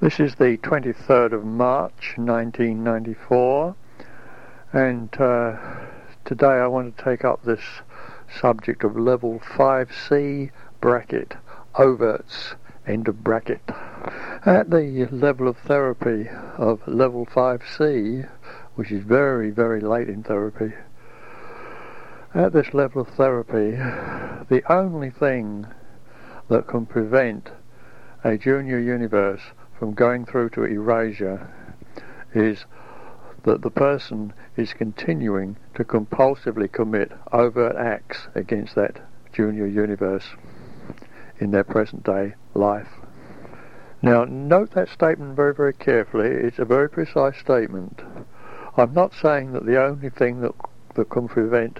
This is the 23rd of March 1994, and today I want to take up this subject of level 5C bracket, overts, end of bracket. At the level of therapy of level 5C, which is very, very late in therapy, at this level of therapy, the only thing that can prevent a junior universe from going through to erasure is that the person is continuing to compulsively commit overt acts against that junior universe in their present day life. Now, note that statement very, very carefully. It's a very precise statement. I'm not saying that the only thing that can prevent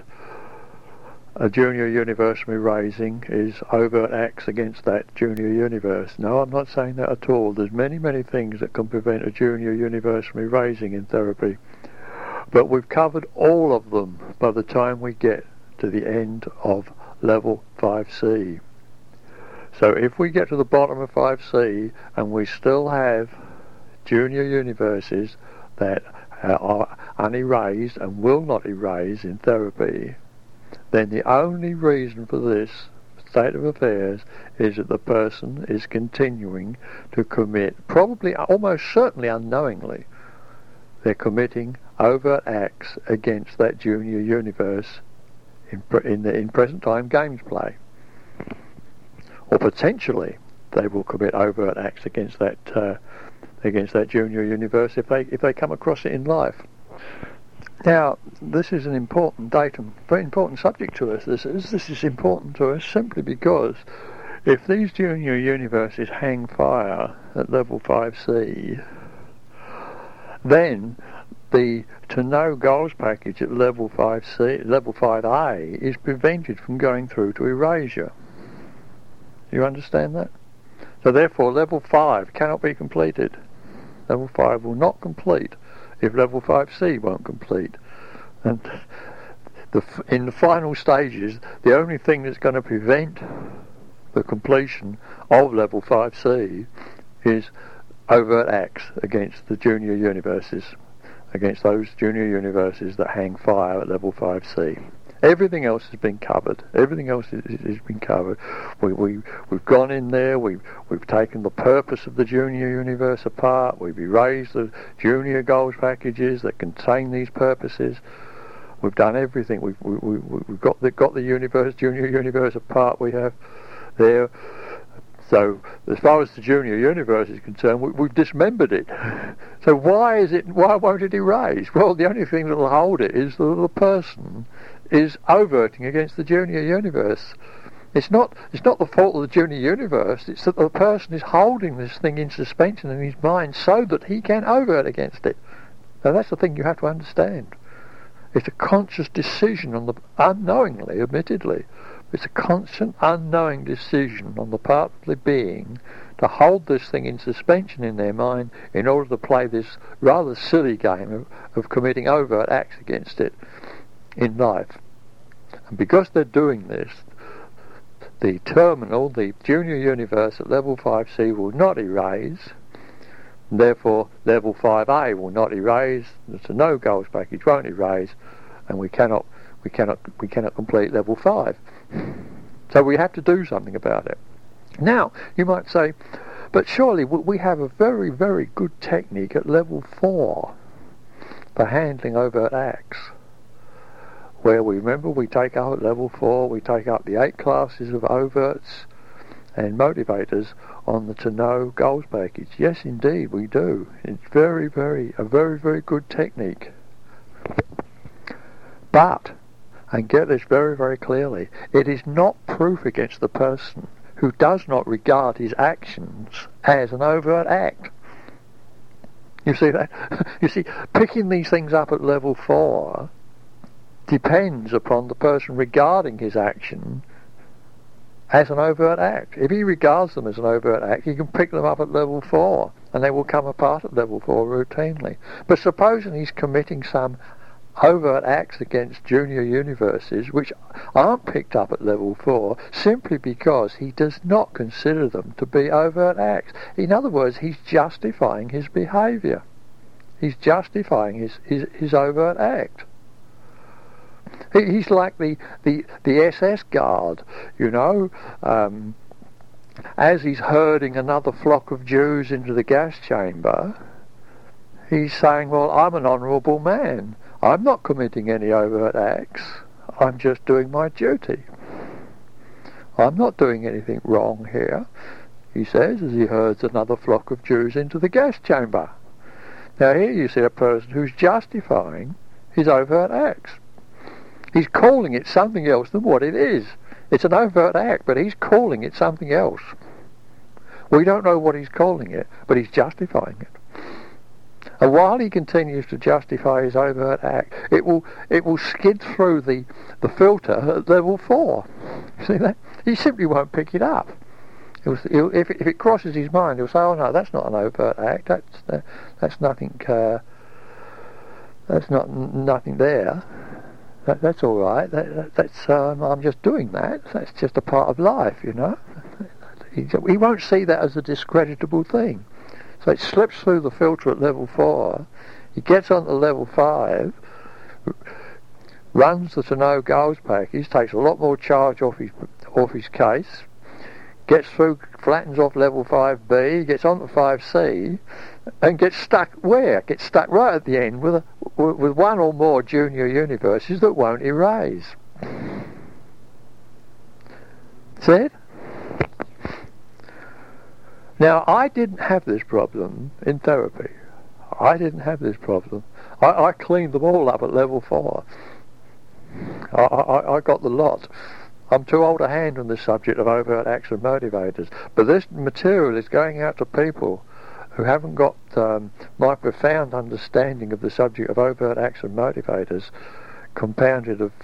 a junior universe from erasing is overt acts against that junior universe. No, I'm not saying that at all. There's many, many things that can prevent a junior universe from erasing in therapy. But we've covered all of them by the time we get to the end of level 5C. So if we get to the bottom of 5C and we still have junior universes that are unerased and will not erase in therapy, then the only reason for this state of affairs is that the person is continuing to commit, probably almost certainly unknowingly, they're committing overt acts against that junior universe in present time games play. Or potentially they will commit overt acts against that junior universe if they come across it in life. Now, this is an important datum, very important subject to us. This is important to us simply because if these junior universes hang fire at level 5C, then the to know goals package at level 5C, level 5A, is prevented from going through to erasure. You understand that? So therefore, level 5 cannot be completed. Level 5 will not complete if level 5C won't complete. And in the final stages, the only thing that's going to prevent the completion of level 5C is overt acts against the junior universes, against those junior universes that hang fire at level 5C. Everything else has been covered. Everything else has been covered. We've gone in there. We've taken the purpose of the junior universe apart. We've erased the junior goals packages that contain these purposes. We've done everything. We've got the junior universe apart. We have there. So as far as the junior universe is concerned, we've dismembered it. So why won't it erase? Well, the only thing that will hold it is that the person is overting against the junior universe. It's not the fault of the junior universe. It's that the person is holding this thing in suspension in his mind so that he can overt against it. Now that's the thing you have to understand. It's a conscious decision unknowingly, admittedly, it's a constant unknowing decision on the part of the being to hold this thing in suspension in their mind in order to play this rather silly game of committing overt acts against it in life. And because they're doing this, the junior universe at level 5C will not erase, and therefore level 5A will not erase, the no goals package won't erase, and we cannot complete level 5. So we have to do something about it. Now, you might say, but surely we have a very, very good technique at level 4 for handling overt acts, where we take out at level 4, we take up the 8 classes of overts and motivators on the to know goals package. Yes, indeed, we do. It's a very, very good technique. But, and get this very, very clearly, it is not proof against the person who does not regard his actions as an overt act. You see that? You see, picking these things up at level 4 depends upon the person regarding his action as an overt act. If he regards them as an overt act, he can pick them up at level 4 and they will come apart at level 4 routinely. But supposing he's committing some overt acts against junior universes which aren't picked up at level 4 simply because he does not consider them to be overt acts. In other words, he's justifying his behaviour. He's justifying his overt act. He's like the SS guard, you know, as he's herding another flock of Jews into the gas chamber. He's saying, well, I'm an honourable man. I'm not committing any overt acts. I'm just doing my duty. I'm not doing anything wrong here, he says, as he herds another flock of Jews into the gas chamber. Now here you see a person who's justifying his overt acts. He's calling it something else than what it is. It's an overt act, but he's calling it something else. We don't know what he's calling it, but he's justifying it. And while he continues to justify his overt act, it will skid through the filter at level 4. See that? He simply won't pick it up. If it crosses his mind, he'll say, "Oh no, that's not an overt act. That's nothing. That's nothing there. That's all right. That's I'm just doing that. That's just a part of life, you know." He won't see that as a discreditable thing. So it slips through the filter at level 4. He gets on to level 5, runs the to no goals package, takes a lot more charge off his case, gets through, flattens off level 5B, gets on to 5C, and gets stuck where? Gets stuck right at the end with one or more junior universes that won't erase. See it? Now, I didn't have this problem in therapy. I didn't have this problem. I cleaned them all up at level 4. I got the lot. I'm too old to handle this subject of overt acts and motivators. But this material is going out to people who haven't got my profound understanding of the subject of overt acts and motivators, compounded of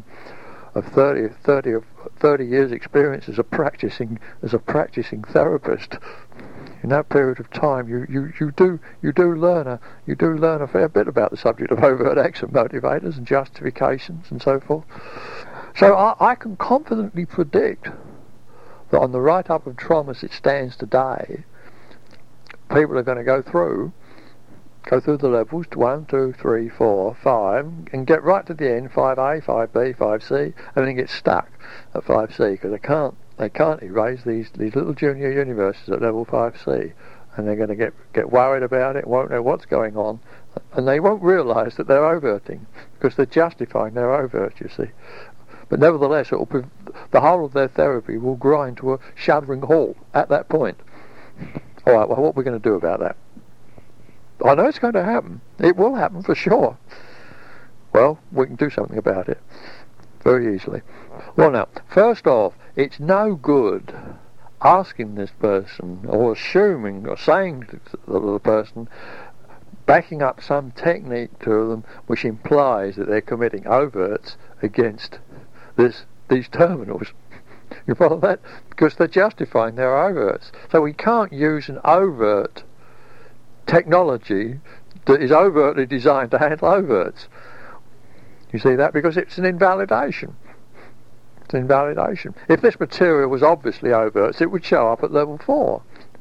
30 years experience as a practicing therapist. In that period of time, you do learn a fair bit about the subject of overt acts and motivators and justifications and so forth. So I can confidently predict that on the write-up of TROM as it stands today, people are going to go through the levels to 1, 2, 3, 4, 5, and get right to the end, 5A, 5B, 5C, and then get stuck at 5C because they can't erase these little junior universes at level 5C, and they're going to get worried about it, won't know what's going on, and they won't realise that they're overting because they're justifying their overt, you see. But nevertheless, the whole of their therapy will grind to a shuddering halt at that point. All right, well, what are we going to do about that? I know it's going to happen. It will happen for sure. Well, we can do something about it very easily. Well, now, first off, it's no good asking this person or assuming or saying to the person, backing up some technique to them which implies that they're committing overts against these terminals. You follow that? Because they're justifying their overts. So we can't use an overt technology that is overtly designed to handle overts. You see that? Because it's an invalidation. It's an invalidation. If this material was obviously overts, it would show up at level 4.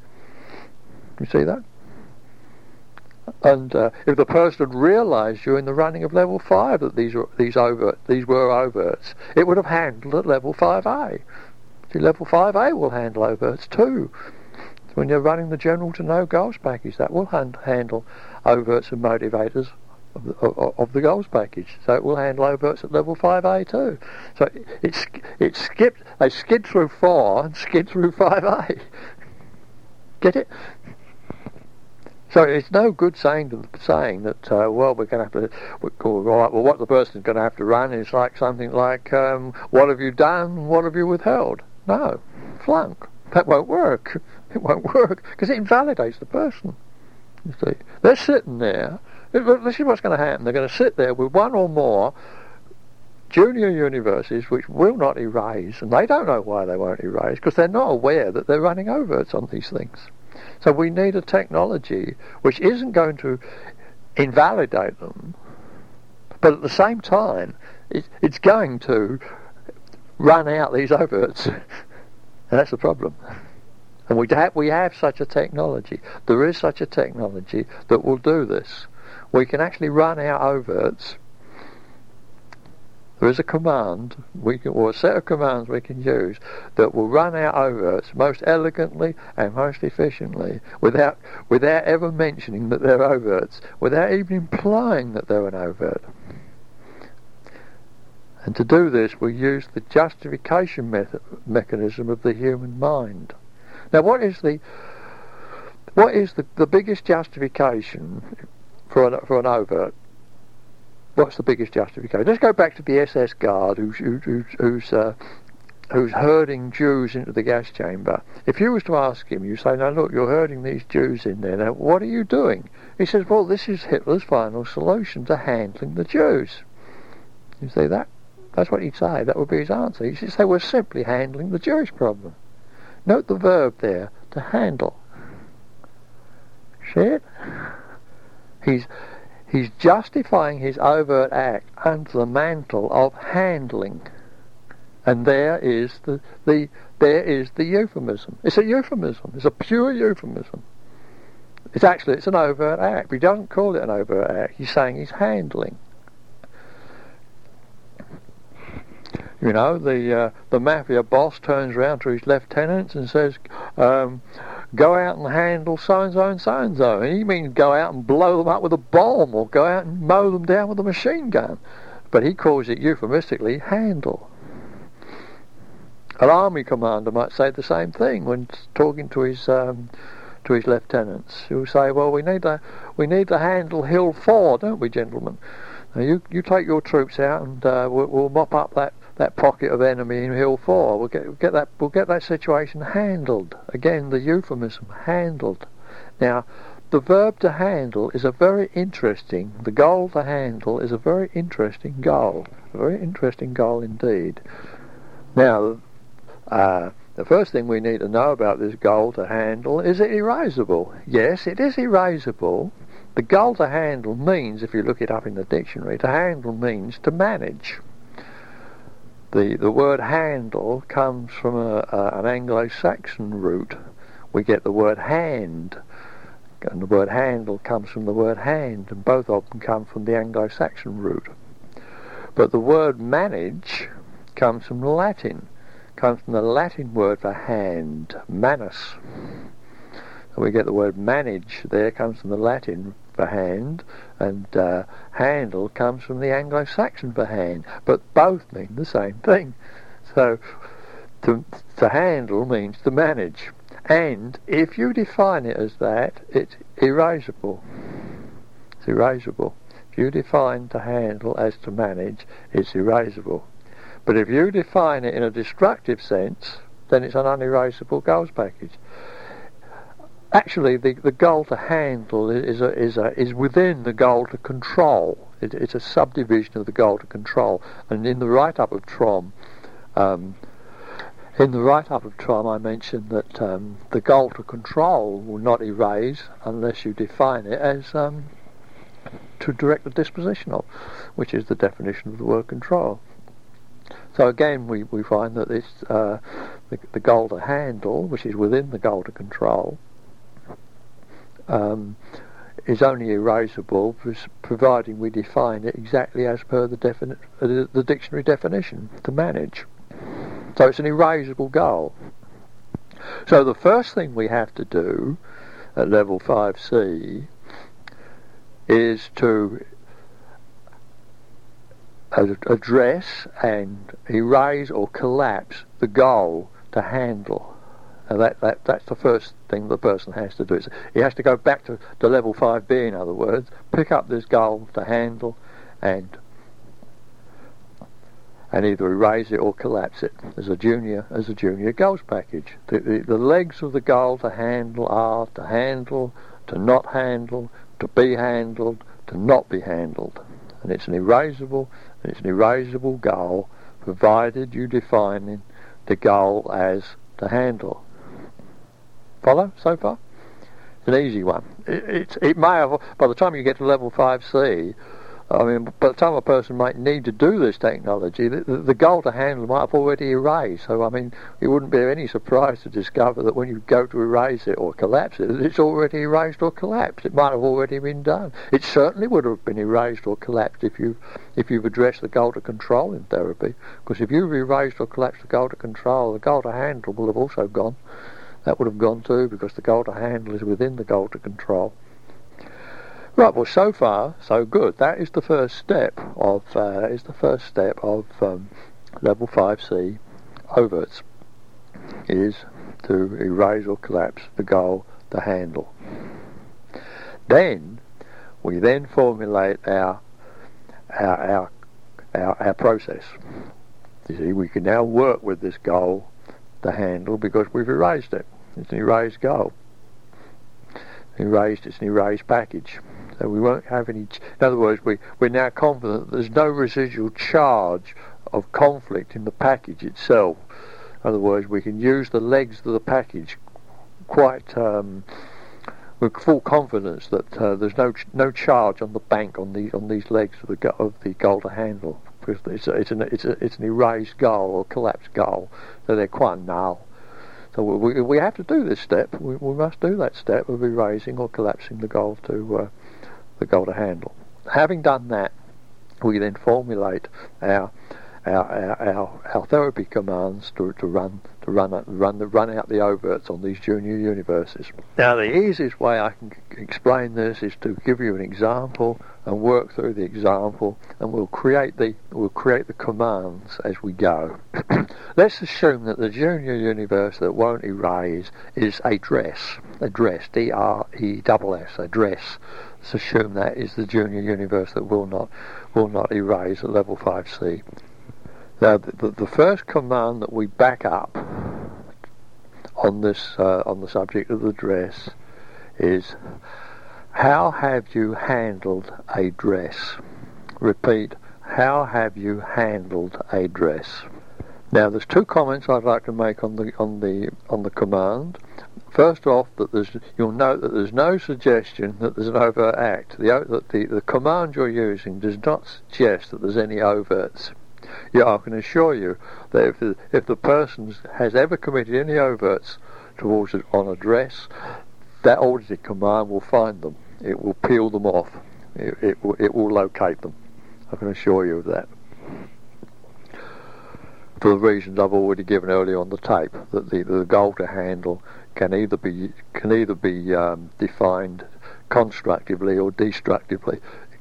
You see that? And if the person had realised during the running of level 5 that these were overts, it would have handled at level 5A. See, level 5A will handle overts too. When you're running the general to no goals package, that will handle overts and motivators of the goals package. So it will handle overts at level 5A too. So they skid through 4 and skid through 5A. Get it? So it's no good saying that well, we're going to have to. Well, what the person's going to have to run is like something like what have you done? What have you withheld? No, flunk. That won't work. It won't work because it invalidates the person. You see, they're sitting there. This is what's going to happen. They're going to sit there with one or more junior universes which will not erase, and they don't know why they won't erase because they're not aware that they're running overts on these things. So we need a technology which isn't going to invalidate them, But at the same time, it's going to run out these overts. And that's the problem. And we have such a technology. There is such a technology that will do this. We can actually run our overts. There is a command, or a set of commands we can use that will run our overts most elegantly and most efficiently without ever mentioning that they're overts, without even implying that they're an overt. And to do this, we use the justification mechanism of the human mind. Now, what is the biggest justification for an overt? What's the biggest justification? Let's go back to the SS guard who's herding Jews into the gas chamber. If you was to ask him, you say, "Now look, you're herding these Jews in there. Now, what are you doing?" He says, "Well, this is Hitler's final solution to handling the Jews." You see that? That's what he'd say. That would be his answer. He'd say, "We're simply handling the Jewish problem." Note the verb there, to handle. See it? He's justifying his overt act under the mantle of handling. And there is the euphemism. It's a euphemism. It's a pure euphemism. It's an overt act. But he doesn't call it an overt act. He's saying he's handling. You know, the mafia boss turns around to his lieutenants and says, "Go out and handle so-and-so and so-and-so." And he means go out and blow them up with a bomb or go out and mow them down with a machine gun. But he calls it euphemistically handle. An army commander might say the same thing when talking to his lieutenants. He'll say, "Well, we need to handle Hill 4, don't we, gentlemen? Now you take your troops out and we'll mop up that pocket of enemy in Hill 4. We'll get that situation handled." Again, the euphemism, handled. Now, the verb to handle is the goal to handle is a very interesting goal. A very interesting goal indeed. Now, the first thing we need to know about this goal to handle, is it erasable? Yes, it is erasable. The goal to handle means, if you look it up in the dictionary, to handle means to manage. The word handle comes from an Anglo-Saxon root. We get the word hand, and the word handle comes from the word hand, and both of them come from the Anglo-Saxon root. But the word manage comes from Latin, comes from the Latin word for hand, manus. So we get the word manage there, comes from the Latin for hand, and handle comes from the Anglo-Saxon for hand, but both mean the same thing. So to handle means to manage, and if you define it as that, it's erasable. It's erasable. If you define to handle as to manage, it's erasable. But if you define it in a destructive sense, then it's an unerasable goals package. Actually, the goal to handle is within the goal to control. It's a subdivision of the goal to control. And in the write-up of Trom, I mentioned that the goal to control will not erase unless you define it as to direct the disposition of, which is the definition of the word control. So again, we find that this the goal to handle, which is within the goal to control, is only erasable providing we define it exactly as per the dictionary definition, to manage. So it's an erasable goal. So the first thing we have to do at level 5C is to address and erase or collapse the goal to handle. And that's the first thing the person has to do. He has to go back to level 5B, in other words, pick up this goal to handle and either erase it or collapse it as a junior goals package. The legs of the goal to handle are to handle, to not handle, to be handled, to not be handled. And it's an erasable goal, provided you define the goal as to handle. Follow so far? It's an easy one. It may have, by the time you get to level 5C, I mean, by the time a person might need to do this technology, the goal to handle might have already erased. So, I mean, it wouldn't be any surprise to discover that when you go to erase it or collapse it, it's already erased or collapsed. It might have already been done. It certainly would have been erased or collapsed if you've addressed the goal to control in therapy. Because if you've erased or collapsed the goal to control, the goal to handle will have also gone. That would have gone too, because the goal to handle is within the goal to control. Right, well, so far so good. That is the first step of level 5C overts, is to erase or collapse the goal to handle. Then we formulate our process. You see, we can now work with this goal to handle because we've erased it. It's an erased goal. It's an erased package. So we won't have any... In other words, we're now confident that there's no residual charge of conflict in the package itself. In other words, we can use the legs of the package quite... with full confidence that there's no charge on the bank on these legs of the goal to handle, because it's an erased goal or collapsed goal, so they're quite null. So we have to do this step. We must do that step of erasing or collapsing the goal to handle. Having done that, we then formulate our therapy commands to run out the overts on these junior universes. Now, the easiest way I can explain this is to give you an example and work through the example, and we'll create the commands as we go. Let's assume that the junior universe that won't erase is a dress, D-R-E-S-S, a dress. Let's assume that is the junior universe that will not erase at level 5C. Now, the first command that we back up on the subject of the dress is, how have you handled a dress? Repeat, how have you handled a dress? Now, there's two comments I'd like to make on the command. First off, you'll note that there's no suggestion that there's an overt act. The command you're using does not suggest that there's any overts. Yeah, I can assure you that if the person has ever committed any overts towards it on a dress, that audited command will find them. It will peel them off. It will locate them. I can assure you of that. For the reasons I've already given earlier on the tape, that the goal to handle can either be defined constructively or destructively.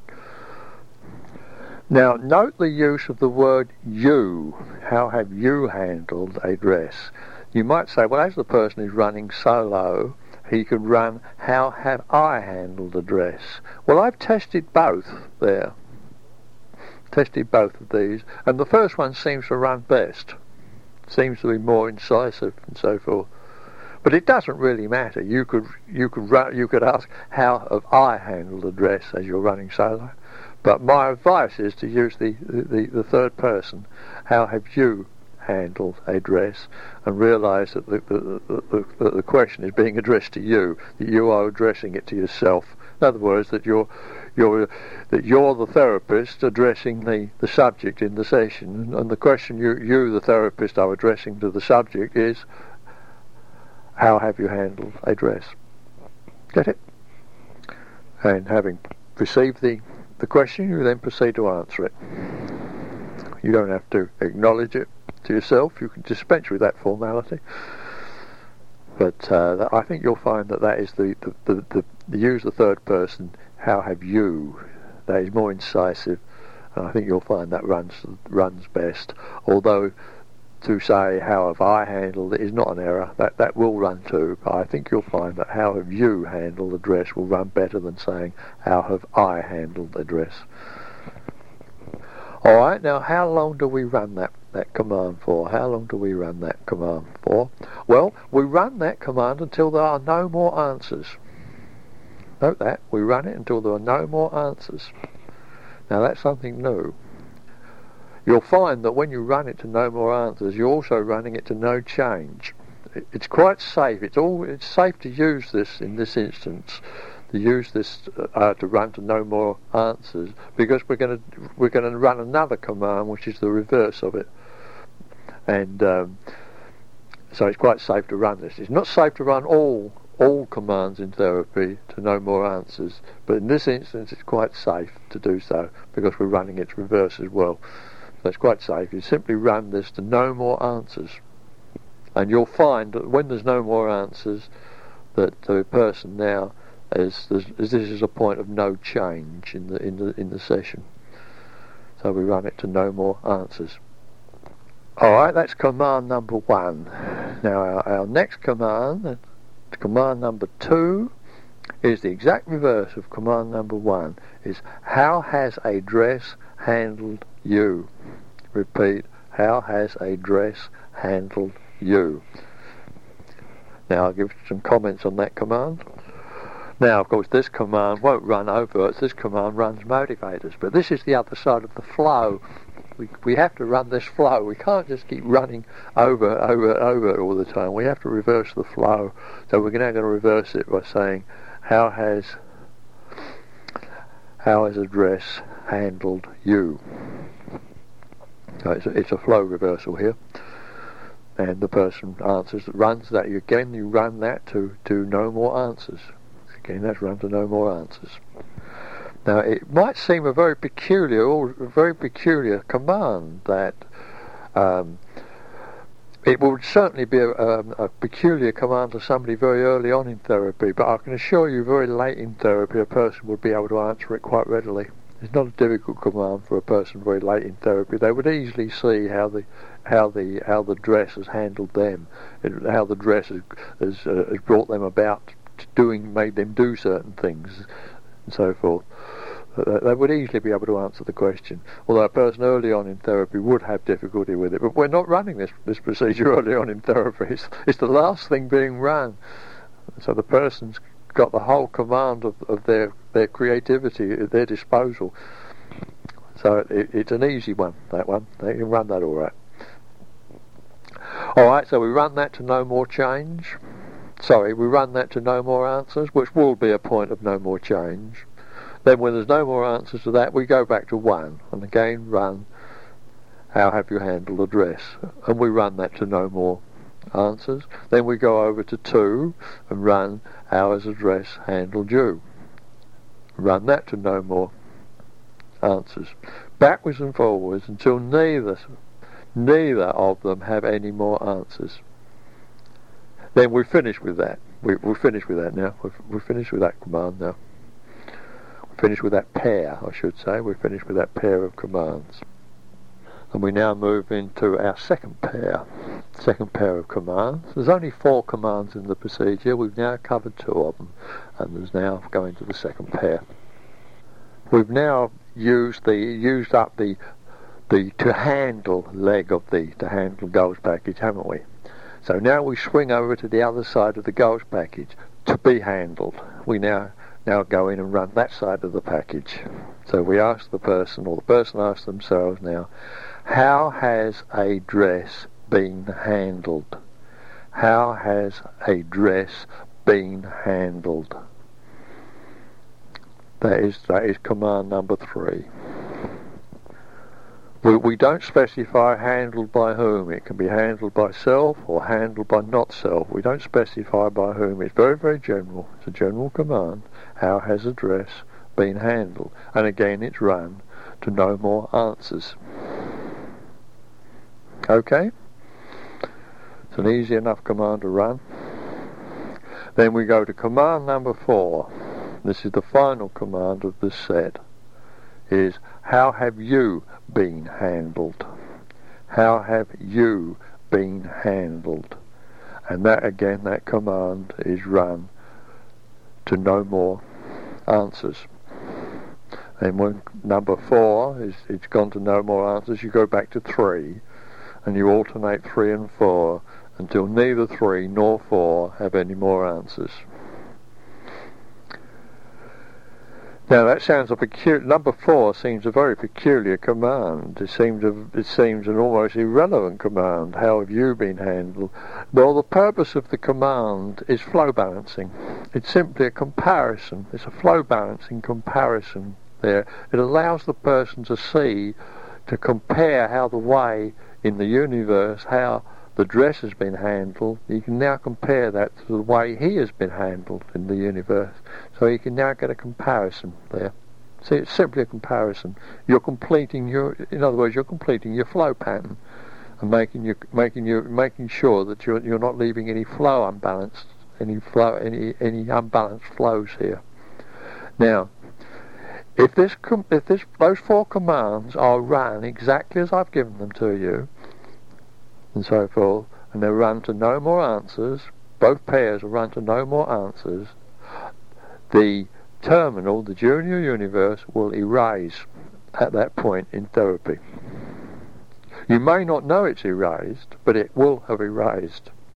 Now, note the use of the word you. How have you handled a dress? You might say, well, as the person is running solo, he could run, how have I handled a dress? Well, I've tested both there. Tested both of these, and the first one seems to run best. Seems to be more incisive and so forth. But it doesn't really matter. You could ask, how have I handled a dress as you're running solo? But my advice is to use the third person. How have you handled a dress? And realise that the question is being addressed to you. That you are addressing it to yourself. In other words, that you're the therapist addressing the subject in the session, and the question you the therapist are addressing to the subject is, how have you handled a dress? Get it? And having received the question, you then proceed to answer it. You don't have to acknowledge it to yourself. You can dispense with that formality. But I think you'll find that is the use the third person. How have you? That is more incisive, and I think you'll find that runs best. Although to say how have I handled it is not an error. That will run too. But I think you'll find that how have you handled the dress will run better than saying how have I handled the dress. All right. Now, how long do we run that command for? How long do we run that command for? Well, we run that command until there are no more answers. Note that. We run it until there are no more answers. Now, that's something new. You'll find that when you run it to no more answers, you're also running it to no change. It's quite safe. It's safe to use this in this instance. to use this to run to no more answers, because we're going to run another command which is the reverse of it, and so it's quite safe to run this. It's not safe to run all commands in therapy to no more answers, but in this instance it's quite safe to do so because we're running its reverse as well. So it's quite safe. You simply run this to no more answers, and you'll find that when there's no more answers, that the person now this is a point of no change in the session. So we run it to no more answers. Alright, that's command number 1. Now our next command, command number 2, is the exact reverse of command number 1. Is how has a dress handled you? Repeat, how has a dress handled you? Now I'll give some comments on that command. Now, of course, this command won't run overts. This command runs motivators, but this is the other side of the flow. We have to run this flow. We can't just keep running over all the time. We have to reverse the flow. So we're now going to reverse it by saying, how has a dress handled you? So it's a flow reversal here. And the person answers, runs that. Again, you run that to no more answers. Again, that's run to no more answers. Now, it might seem a very peculiar command. That it would certainly be a peculiar command to somebody very early on in therapy, but I can assure you, very late in therapy, a person would be able to answer it quite readily. It's not a difficult command for a person very late in therapy. They would easily see how the dress has handled them, and how the dress has brought them about made them do certain things, and so forth. They would easily be able to answer the question, although a person early on in therapy would have difficulty with it. But we're not running this procedure early on in therapy. It's the last thing being run. So the person's got the whole command of their creativity at their disposal. So it's an easy one, that one. They can run that all right. Alright, so we run that to no more change. We run that to no more answers, which will be a point of no more change. Then when there's no more answers to that, we go back to 1, and again run, how have you handled the dress? And we run that to no more answers. Then we go over to 2, and run, how has the dress handled you? Run that to no more answers. Backwards and forwards until neither of them have any more answers. Then we finish with that. We're finished with that now. We're finished with that command now. We're finished with that pair, I should say. We're finished with that pair of commands. And we now move into our second pair of commands. There's only 4 commands in the procedure. We've now covered 2 of them, and there's now going to the second pair. We've now used up the to handle leg of the to handle goals package, haven't we? So now we swing over to the other side of the goals package, to be handled. We now go in and run that side of the package. So we ask the person, or the person asks themselves now, how has a dress been handled? How has a dress been handled? That is command number 3. We don't specify handled by whom. It can be handled by self or handled by not self. We don't specify by whom. It's very, very general. It's a general command. How has a dress been handled? And again, it's run to no more answers. Okay? It's an easy enough command to run. Then we go to command number 4. This is the final command of this set. Is how have you been handled? How have you been handled? And that again, that command is run to no more answers. And when number 4 it's gone to no more answers, you go back to 3, and you alternate 3 and 4 until neither 3 nor 4 have any more answers. Now that sounds a peculiar. Number 4 seems a very peculiar command. It seems an almost irrelevant command. How have you been handled? Well, the purpose of the command is flow balancing. It's simply a comparison. It's a flow balancing comparison there. It allows the person to compare how the way in the universe, how the dress has been handled. You can now compare that to the way he has been handled in the universe. So you can now get a comparison there. See, it's simply a comparison. You're completing your flow pattern, and making sure that you're not leaving any flow unbalanced, any unbalanced flows here. Now, if those 4 commands are run exactly as I've given them to you, and so forth, and they're run to no more answers, both pairs are run to no more answers, the terminal, the junior universe, will erase at that point in therapy. You may not know it's erased, but it will have erased.